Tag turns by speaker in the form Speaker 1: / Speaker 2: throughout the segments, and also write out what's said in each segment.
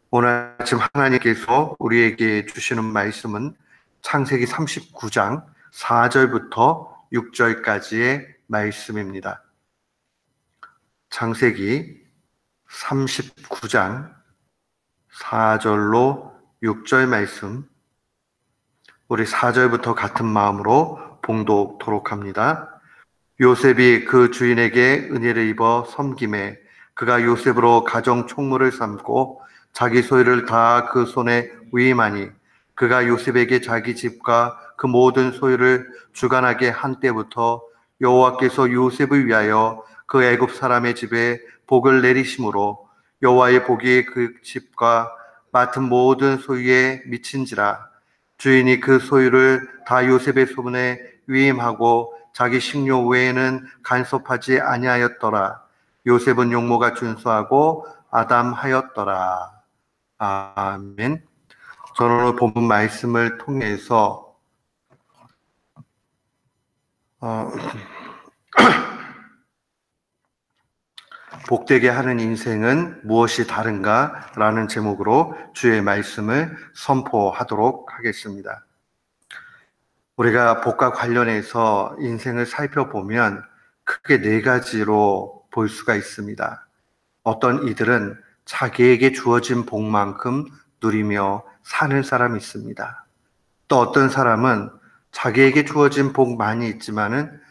Speaker 1: 오늘 아침 하나님께서 우리에게 주시는 말씀은 창세기 39장 4절부터 6절까지의 말씀입니다. 창세기 39장 4절로 6절 말씀, 우리 4절부터 같은 마음으로 봉독토록 합니다. 요셉이 그 주인에게 은혜를 입어 섬김에 그가 요셉으로 가정 총무를 삼고 자기 소유를 다 그 손에 위임하니 그가 요셉에게 자기 집과 그 모든 소유를 주관하게 한 때부터 여호와께서 요셉을 위하여 그 애굽 사람의 집에 복을 내리심으로 여호와의 복이 그 집과 맡은 모든 소유에 미친지라. 주인이 그 소유를 다 요셉의 손에 위임하고 자기 식료 외에는 간섭하지 아니하였더라. 요셉은 용모가 준수하고 아담하였더라. 아멘. 저는 오늘 본문 말씀을 통해서 복되게 하는 인생은 무엇이 다른가? 라는 제목으로 주의 말씀을 선포하도록 하겠습니다. 우리가 복과 관련해서 인생을 살펴보면 크게 네 가지로 볼 수가 있습니다. 어떤 이들은 자기에게 주어진 복만큼 누리며 사는 사람이 있습니다. 또 어떤 사람은 자기에게 주어진 복 많이 있지만은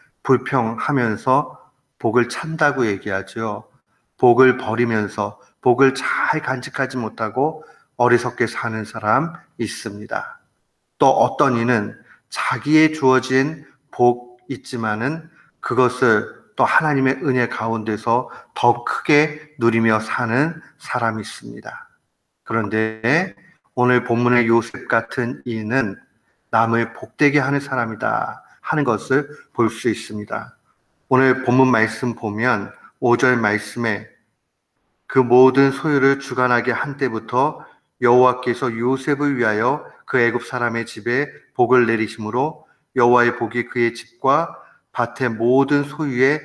Speaker 1: 불평하면서 복을 찬다고 얘기하죠. 복을 버리면서 복을 잘 간직하지 못하고 어리석게 사는 사람 있습니다. 또 어떤 이는 자기의 주어진 복 있지만은 그것을 또 하나님의 은혜 가운데서 더 크게 누리며 사는 사람이 있습니다. 그런데 오늘 본문의 요셉 같은 이는 남을 복되게 하는 사람이다 하는 것을 볼 수 있습니다. 오늘 본문 말씀 보면 5절 말씀에 그 모든 소유를 주관하게 한 때부터 여호와께서 요셉을 위하여 그 애굽 사람의 집에 복을 내리심으로 여호와의 복이 그의 집과 밭의 모든 소유에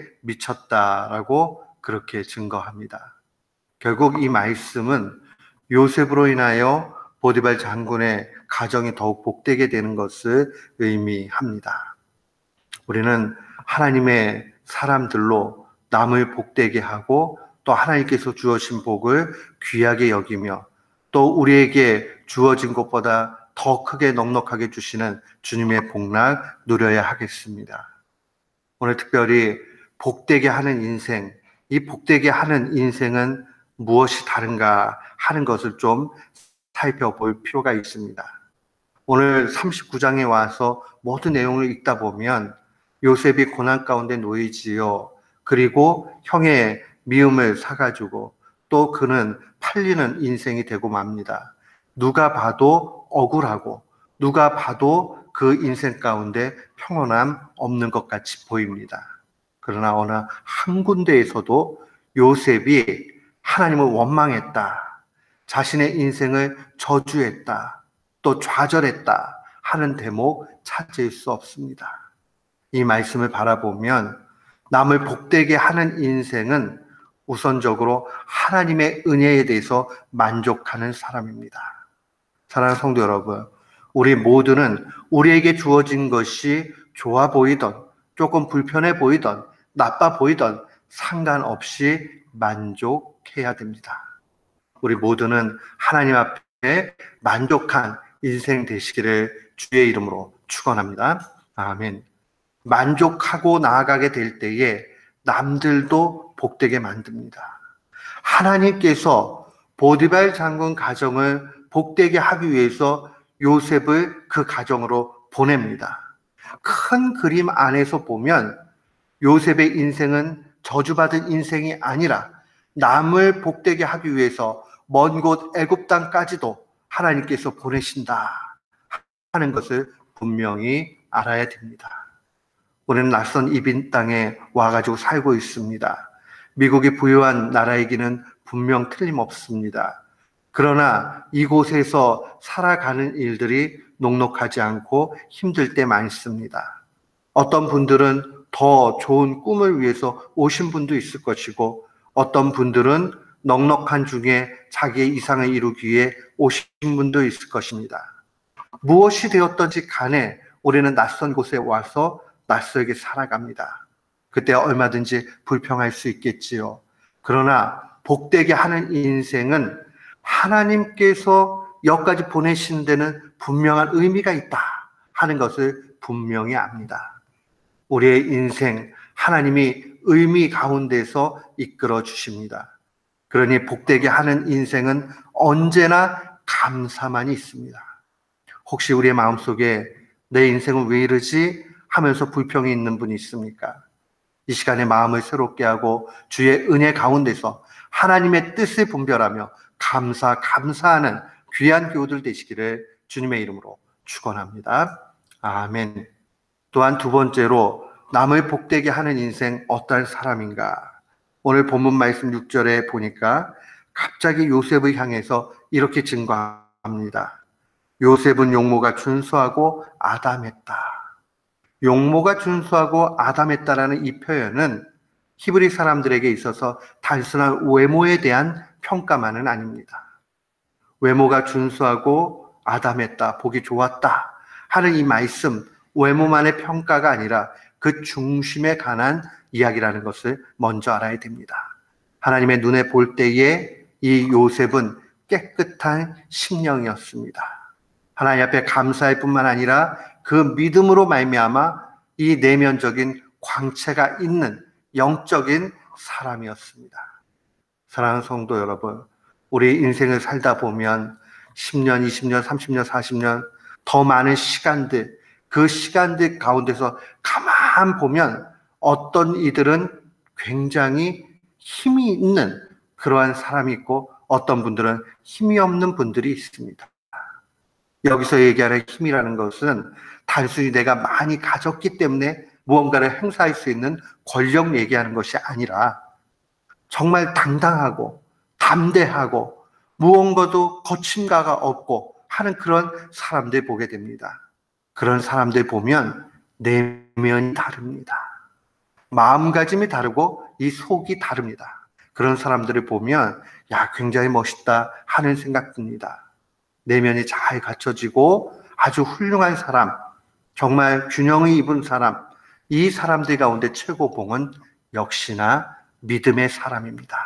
Speaker 1: 미쳤다라고 그렇게 증거합니다. 결국 이 말씀은 요셉으로 인하여 보디발 장군의 가정이 더욱 복되게 되는 것을 의미합니다. 우리는 하나님의 사람들로 남을 복되게 하고 또 하나님께서 주어진 복을 귀하게 여기며 또 우리에게 주어진 것보다 더 크게 넉넉하게 주시는 주님의 복락 누려야 하겠습니다. 오늘 특별히 복되게 하는 인생, 이 복되게 하는 인생은 무엇이 다른가 하는 것을 좀 살펴볼 필요가 있습니다. 오늘 39장에 와서 모든 내용을 읽다 보면 요셉이 고난 가운데 놓이지요. 그리고 형의 미움을 사가지고 또 그는 팔리는 인생이 되고 맙니다. 누가 봐도 억울하고 누가 봐도 그 인생 가운데 평온함 없는 것 같이 보입니다. 그러나 어느 한 군데에서도 요셉이 하나님을 원망했다, 자신의 인생을 저주했다, 또 좌절했다 하는 대목 찾을 수 없습니다. 이 말씀을 바라보면 남을 복되게 하는 인생은 우선적으로 하나님의 은혜에 대해서 만족하는 사람입니다. 사랑하는 성도 여러분, 우리 모두는 우리에게 주어진 것이 좋아 보이던, 조금 불편해 보이던, 나빠 보이던 상관없이 만족해야 됩니다. 우리 모두는 하나님 앞에 만족한 인생 되시기를 주의 이름으로 축원합니다. 아멘. 만족하고 나아가게 될 때에 남들도 복되게 만듭니다. 하나님께서 보디발 장군 가정을 복되게 하기 위해서 요셉을 그 가정으로 보냅니다. 큰 그림 안에서 보면 요셉의 인생은 저주받은 인생이 아니라 남을 복되게 하기 위해서 먼 곳 애굽 땅까지도 하나님께서 보내신다 하는 것을 분명히 알아야 됩니다. 우리는 낯선 이빈 땅에 와가지고 살고 있습니다. 미국이 부유한 나라이기는 분명 틀림없습니다. 그러나 이곳에서 살아가는 일들이 녹록하지 않고 힘들 때 많습니다. 어떤 분들은 더 좋은 꿈을 위해서 오신 분도 있을 것이고 어떤 분들은 넉넉한 중에 자기의 이상을 이루기 위해 오신 분도 있을 것입니다. 무엇이 되었든지 간에 우리는 낯선 곳에 와서 낯설게 살아갑니다. 그때 얼마든지 불평할 수 있겠지요. 그러나 복되게 하는 인생은 하나님께서 여기까지 보내신 데는 분명한 의미가 있다 하는 것을 분명히 압니다. 우리의 인생 하나님이 의미 가운데서 이끌어 주십니다. 그러니 복되게 하는 인생은 언제나 감사만이 있습니다. 혹시 우리의 마음속에 내 인생은 왜 이러지 하면서 불평이 있는 분이 있습니까? 이 시간에 마음을 새롭게 하고 주의 은혜 가운데서 하나님의 뜻을 분별하며 감사하는 귀한 교우들 되시기를 주님의 이름으로 축원합니다. 아멘. 또한 두 번째로 남을 복되게 하는 인생 어떤 사람인가? 오늘 본문 말씀 6절에 보니까 갑자기 요셉을 향해서 이렇게 증거합니다. 요셉은 용모가 준수하고 아담했다. 용모가 준수하고 아담했다라는 이 표현은 히브리 사람들에게 있어서 단순한 외모에 대한 평가만은 아닙니다. 외모가 준수하고 아담했다, 보기 좋았다 하는 이 말씀, 외모만의 평가가 아니라 그 중심에 관한 이야기라는 것을 먼저 알아야 됩니다. 하나님의 눈에 볼 때에 이 요셉은 깨끗한 심령이었습니다. 하나님 앞에 감사할 뿐만 아니라 그 믿음으로 말미암아 이 내면적인 광채가 있는 영적인 사람이었습니다. 사랑하는 성도 여러분, 우리 인생을 살다 보면 10년, 20년, 30년, 40년 더 많은 시간들, 그 시간들 가운데서 가만 보면 어떤 이들은 굉장히 힘이 있는 그러한 사람이 있고 어떤 분들은 힘이 없는 분들이 있습니다. 여기서 얘기하는 힘이라는 것은 단순히 내가 많이 가졌기 때문에 무언가를 행사할 수 있는 권력 얘기하는 것이 아니라 정말 당당하고 담대하고 무언가도 거침가가 없고 하는 그런 사람들 보게 됩니다. 그런 사람들 보면 내면이 다릅니다. 마음가짐이 다르고 이 속이 다릅니다. 그런 사람들을 보면 야, 굉장히 멋있다 하는 생각 듭니다. 내면이 잘 갖춰지고 아주 훌륭한 사람, 정말 균형을 입은 사람, 이 사람들 가운데 최고봉은 역시나 믿음의 사람입니다.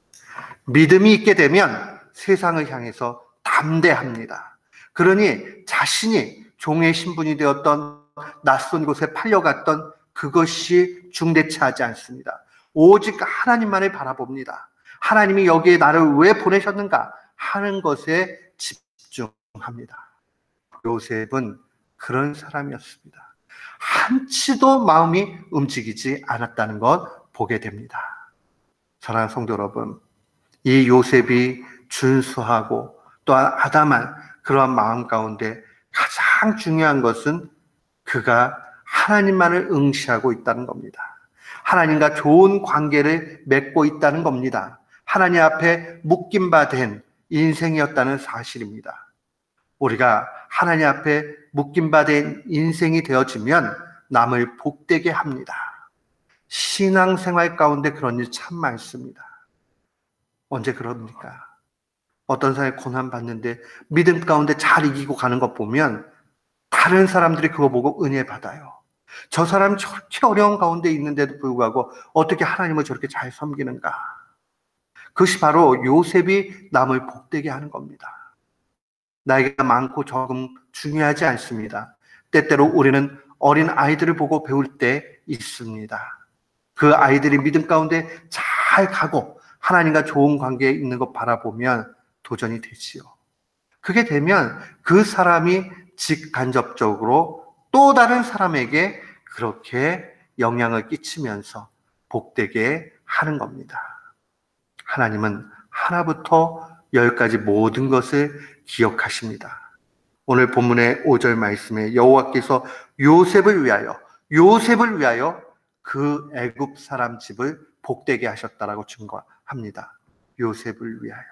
Speaker 1: 믿음이 있게 되면 세상을 향해서 담대합니다. 그러니 자신이 종의 신분이 되었던 낯선 곳에 팔려갔던 그것이 중대치하지 않습니다. 오직 하나님만을 바라봅니다. 하나님이 여기에 나를 왜 보내셨는가 하는 것에 집중합니다. 요셉은 그런 사람이었습니다. 한치도 마음이 움직이지 않았다는 것 보게 됩니다. 사랑하는 성도 여러분, 이 요셉이 준수하고 또한 아담한 그러한 마음 가운데 가장 중요한 것은 그가 하나님만을 응시하고 있다는 겁니다. 하나님과 좋은 관계를 맺고 있다는 겁니다. 하나님 앞에 묶임 바 된 인생이었다는 사실입니다. 우리가 하나님 앞에 묶임 바 된 인생이 되어지면 남을 복되게 합니다. 신앙생활 가운데 그런 일 참 많습니다. 언제 그럽니까? 어떤 사람이 고난받는데 믿음 가운데 잘 이기고 가는 것 보면 다른 사람들이 그거 보고 은혜 받아요. 저 사람이 저렇게 어려운 가운데 있는데도 불구하고 어떻게 하나님을 저렇게 잘 섬기는가? 그것이 바로 요셉이 남을 복되게 하는 겁니다. 나이가 많고 적음 중요하지 않습니다. 때때로 우리는 어린 아이들을 보고 배울 때 있습니다. 그 아이들이 믿음 가운데 잘 가고 하나님과 좋은 관계에 있는 것 바라보면 도전이 되지요. 그게 되면 그 사람이 직간접적으로 또 다른 사람에게 그렇게 영향을 끼치면서 복되게 하는 겁니다. 하나님은 하나부터 열까지 모든 것을 기억하십니다. 오늘 본문의 5절 말씀에 여호와께서 요셉을 위하여 그 애굽 사람 집을 복되게 하셨다라고 증거합니다. 요셉을 위하여.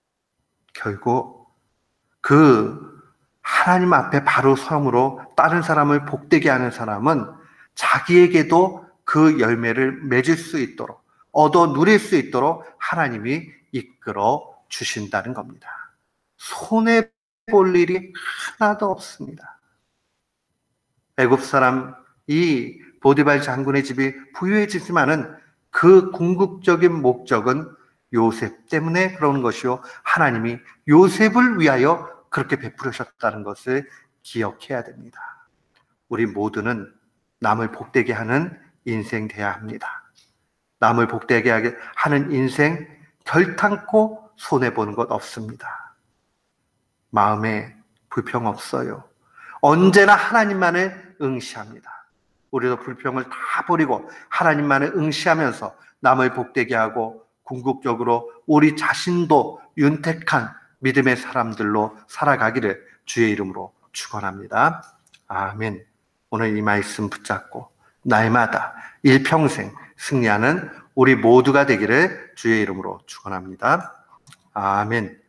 Speaker 1: 결국 그 하나님 앞에 바로 섬으로 다른 사람을 복되게 하는 사람은 자기에게도 그 열매를 맺을 수 있도록 얻어 누릴 수 있도록 하나님이 이끌어 주신다는 겁니다. 손해 볼 일이 하나도 없습니다. 애굽 사람 이 보디발 장군의 집이 부유해지지만은 그 궁극적인 목적은 요셉 때문에 그러는 것이요, 하나님이 요셉을 위하여 그렇게 베풀으셨다는 것을 기억해야 됩니다. 우리 모두는 남을 복되게 하는 인생 돼야 합니다. 남을 복되게 하는 인생 결탄코 손해보는 것 없습니다. 마음에 불평 없어요. 언제나 하나님만을 응시합니다. 우리도 불평을 다 버리고 하나님만을 응시하면서 남을 복되게 하고 궁극적으로 우리 자신도 윤택한 믿음의 사람들로 살아가기를 주의 이름으로 축원합니다. 아멘. 오늘 이 말씀 붙잡고 날마다 일평생 승리하는 우리 모두가 되기를 주의 이름으로 축원합니다. 아멘.